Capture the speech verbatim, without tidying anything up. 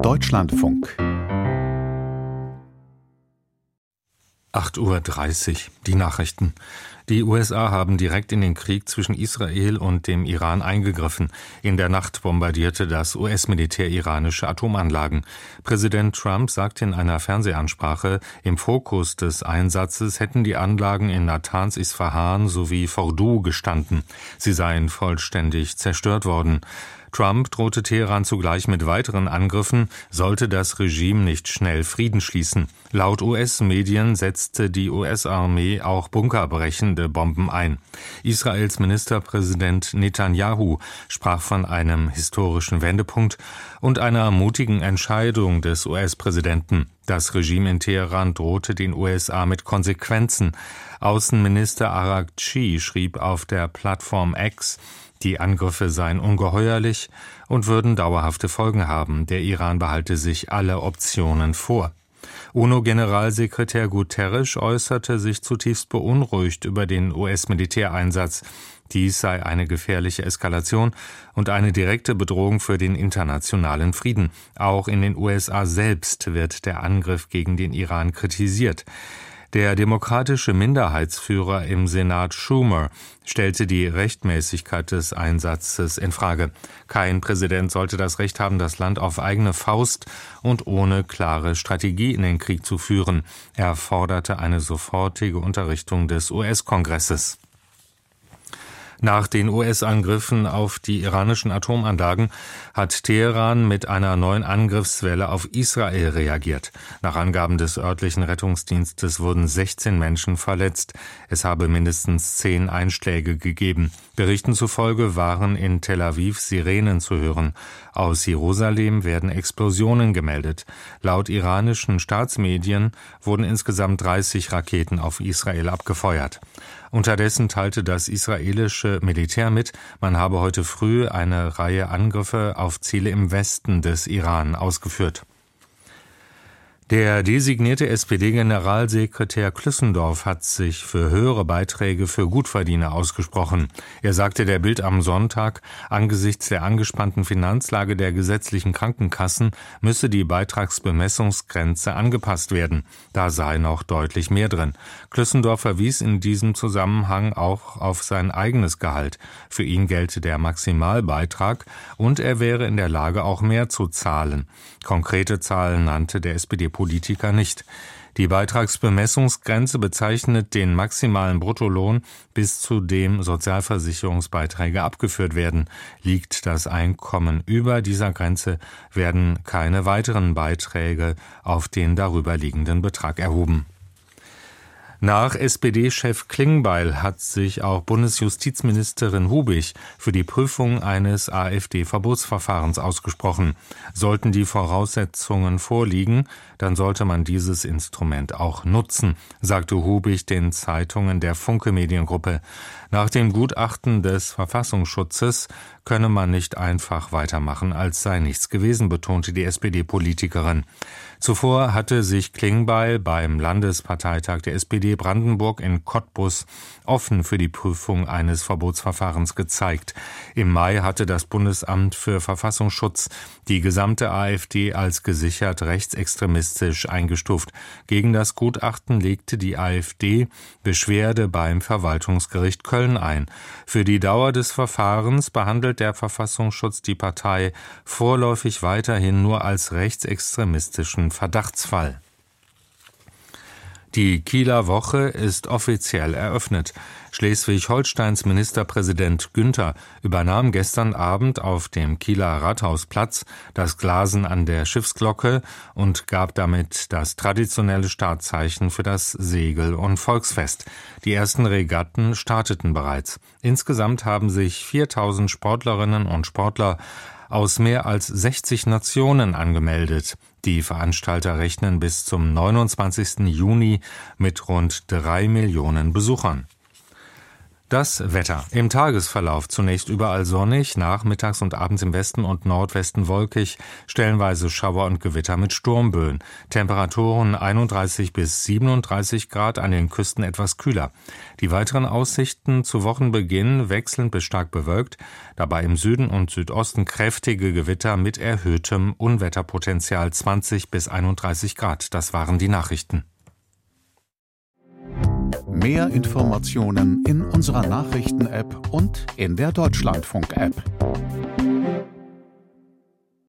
Deutschlandfunk. acht Uhr dreißig, die Nachrichten. Die U S A haben direkt in den Krieg zwischen Israel und dem Iran eingegriffen. In der Nacht bombardierte das U S-Militär iranische Atomanlagen. Präsident Trump sagte in einer Fernsehansprache, im Fokus des Einsatzes hätten die Anlagen in Natanz, Isfahan sowie Fordow gestanden. Sie seien vollständig zerstört worden. Trump drohte Teheran zugleich mit weiteren Angriffen, sollte das Regime nicht schnell Frieden schließen. Laut U S-Medien setzte die U S-Armee auch bunkerbrechende Bomben ein. Israels Ministerpräsident Netanyahu sprach von einem historischen Wendepunkt und einer mutigen Entscheidung des U S-Präsidenten. Das Regime in Teheran drohte den U S A mit Konsequenzen. Außenminister Araghchi schrieb auf der Plattform X, die Angriffe seien ungeheuerlich und würden dauerhafte Folgen haben. Der Iran behalte sich alle Optionen vor. UNO-Generalsekretär Guterres äußerte sich zutiefst beunruhigt über den U S-Militäreinsatz. Dies sei eine gefährliche Eskalation und eine direkte Bedrohung für den internationalen Frieden. Auch in den U S A selbst wird der Angriff gegen den Iran kritisiert. Der demokratische Minderheitsführer im Senat Schumer stellte die Rechtmäßigkeit des Einsatzes in Frage. Kein Präsident sollte das Recht haben, das Land auf eigene Faust und ohne klare Strategie in den Krieg zu führen. Er forderte eine sofortige Unterrichtung des U S-Kongresses. Nach den U S-Angriffen auf die iranischen Atomanlagen hat Teheran mit einer neuen Angriffswelle auf Israel reagiert. Nach Angaben des örtlichen Rettungsdienstes wurden sechzehn Menschen verletzt. Es habe mindestens zehn Einschläge gegeben. Berichten zufolge waren in Tel Aviv Sirenen zu hören. Aus Jerusalem werden Explosionen gemeldet. Laut iranischen Staatsmedien wurden insgesamt dreißig Raketen auf Israel abgefeuert. Unterdessen teilte das israelische Militär mit, man habe heute früh eine Reihe Angriffe auf Ziele im Westen des Iran ausgeführt. Der designierte S P D-Generalsekretär Klüssendorf hat sich für höhere Beiträge für Gutverdiener ausgesprochen. Er sagte der Bild am Sonntag, angesichts der angespannten Finanzlage der gesetzlichen Krankenkassen müsse die Beitragsbemessungsgrenze angepasst werden. Da sei noch deutlich mehr drin. Klüssendorf verwies in diesem Zusammenhang auch auf sein eigenes Gehalt. Für ihn gelte der Maximalbeitrag und er wäre in der Lage, auch mehr zu zahlen. Konkrete Zahlen nannte der S P D-Politiker nicht. Die Beitragsbemessungsgrenze bezeichnet den maximalen Bruttolohn, bis zu dem Sozialversicherungsbeiträge abgeführt werden. Liegt das Einkommen über dieser Grenze, werden keine weiteren Beiträge auf den darüber liegenden Betrag erhoben. Nach S P D-Chef Klingbeil hat sich auch Bundesjustizministerin Hubig für die Prüfung eines AfD-Verbotsverfahrens ausgesprochen. Sollten die Voraussetzungen vorliegen, dann sollte man dieses Instrument auch nutzen, sagte Hubig den Zeitungen der Funke Mediengruppe. Nach dem Gutachten des Verfassungsschutzes könne man nicht einfach weitermachen, als sei nichts gewesen, betonte die S P D-Politikerin. Zuvor hatte sich Klingbeil beim Landesparteitag der S P D Brandenburg in Cottbus offen für die Prüfung eines Verbotsverfahrens gezeigt. Im Mai hatte das Bundesamt für Verfassungsschutz die gesamte AfD als gesichert rechtsextremistisch eingestuft. Gegen das Gutachten legte die AfD Beschwerde beim Verwaltungsgericht Köln ein. Für die Dauer des Verfahrens behandelt der Verfassungsschutz die Partei vorläufig weiterhin nur als rechtsextremistischen Verdachtsfall. Die Kieler Woche ist offiziell eröffnet. Schleswig-Holsteins Ministerpräsident Günther übernahm gestern Abend auf dem Kieler Rathausplatz das Glasen an der Schiffsglocke und gab damit das traditionelle Startzeichen für das Segel- und Volksfest. Die ersten Regatten starteten bereits. Insgesamt haben sich viertausend Sportlerinnen und Sportler aus mehr als sechzig Nationen angemeldet. Die Veranstalter rechnen bis zum neunundzwanzigsten Juni mit rund drei Millionen Besuchern. Das Wetter. Im Tagesverlauf zunächst überall sonnig, nachmittags und abends im Westen und Nordwesten wolkig, stellenweise Schauer und Gewitter mit Sturmböen. Temperaturen einunddreißig bis siebenunddreißig Grad, an den Küsten etwas kühler. Die weiteren Aussichten zu Wochenbeginn wechselnd bis stark bewölkt, dabei im Süden und Südosten kräftige Gewitter mit erhöhtem Unwetterpotenzial zwanzig bis einunddreißig Grad. Das waren die Nachrichten. Mehr Informationen in unserer Nachrichten-App und in der Deutschlandfunk-App.